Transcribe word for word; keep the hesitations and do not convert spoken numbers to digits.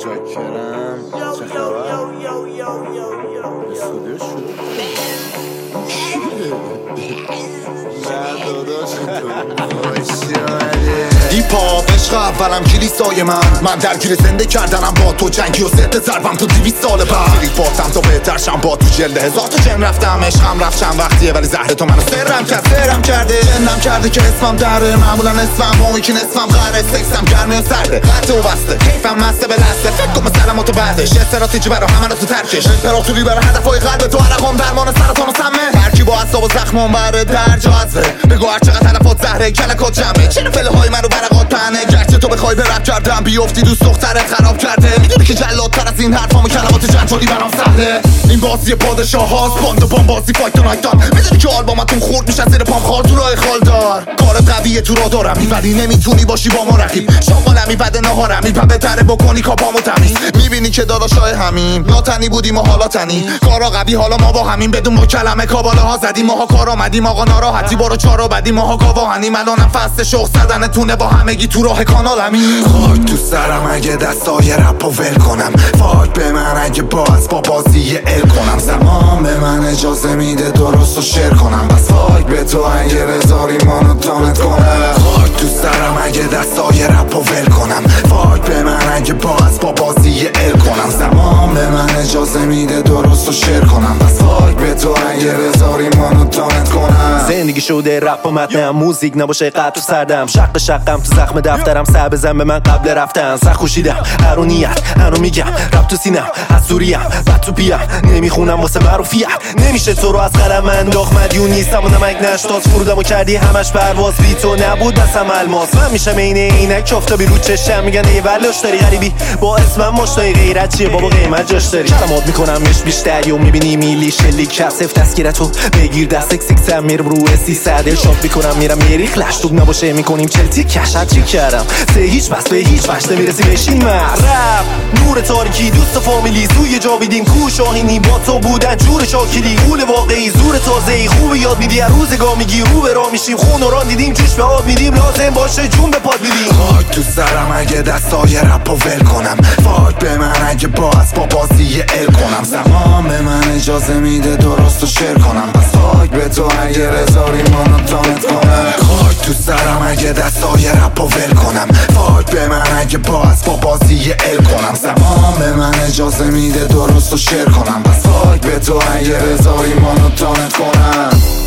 جاکرم چه خبر؟ استودیو شروع نه داداش هیپ هاپ عشق اولم کلیسای من من درگیر زنده کردنم با تو جنگی و ضد ضربم تو دویست سال بعد تریپاتم تا بهتر شم با تو جلد هزار تا جن رفتم عشقم رفت چند وقتیه ولی زهر تو منو سرم کرد سرم کرده جنم کرده که اسمم دره معمولا اسمم و یکی نصفم غره سکسم گرمی و سرده قطع و بسته کیفم مسته به دسته فکر کن سلامت و بعدش استراتژی برا همه رو تو ترکش امپراتوری برا هدفای قلب تو عرقام درمان سرطان و سمه هرکی با اعصاب و زخمم بره درجا ازه بگو هر چقدر تلفات زهره کلکات جمعه چرا فلهای منو برقات پنه گرچه تو بخوای به رپ کردم بیفتی دوست دخترت خراب کرده میدونی که جلادتر از این حرفام و کلمات جنجالی برام سهله این بازی پادشاه هاست باند و بام بازی فایت و نایتان میدونی که آلبومتون خورد میشن زیر پام خال تو راه خالدار کارت قویه تو را دارم ولی نمیتونی باشی با ما رقیب شامالمی بده نهارمی پا بهتره بکنی کاپامو تمیز میبینی که داداشای همین ناتنی بودیم و حالا تنی کارا قوی حالا ما با همین بدون با کلمه کابالاها زدیم ماها کار آمدیم آقا ناراحتی برو چارا بدیم ماها گاواهنیم الانم فصل شوق زدنتونه با همگی تو راه کانالمی خاک تو سرم اگه دستای رپو ول کنم فاک به من اگه باز با بازی ال کنم زمان به من اجازه میده درست و شعر کنم بس فاک به تو اگه رزاری مانو تانت کنم خاک تو سرم اگه دستای رپو ول کنم فاک به من اگه باز با بازی ال کنم زمان به من اجازه میده درست و شعر کنم بس فاک به تو اگه رزاری مانو تانت کنم زندگی شده رپ و متنم موزیک نباشه قد تو سردم شق شقم تو زخم دفترم سر بزن به من قبل رفتن سخ خوشیدم هرونیت هنو میگم رپ تو سینم از سوریم بد تو پیم نمیخونم واسه معروفیت نمیشه تو رو از قلم انداخت مدیون نیستم و نمک نشتاز فرودم و کردی همش پرواز بی تو نبود دستم الماس من میشم این عینک افتابی رو چشم میگن ای ولش داری غریبی با اسمم مشتای غیرت چیه بابا قیمت جاش داری کلمات میکنمش بیشتری و میبینی میلی شلی کسف تسکیرتو بگیر دست سیکسم میرم رو سیصد شات میکنم میرم میری خلش توب نباشه میکنیم چلتی کشت چی کردم سه هیچ بس به هیچ وقت نمیرسی بشین مرد رپ نور تاریکی دوست فامیلی سوی جا بیدیم کو شاهینی با تو بودن جور شاکلی قول واقعی زور تازه‌ای خوب یاد میدی هر روزگاه میگی رو به راه میشیم خون و ران دیدیم جوش به آب میدیم لازم باشه جون به پاد میدیم خاک تو سرم اگه دستای رپو ول کنم فاک به من اگه باز با بازی ال کنم زمان به من اجازه میده درست و شعر کنم بس فاک به تو اگه رزاری مانو تانت کنم خاک تو سرم اگه دستای رپو ول کنم فاک به من اگه باز با بازی ال کنم زمان به من اجازه میده درست و شعر کنم بس فاک به تو اگه رزاری مانو تانت کنم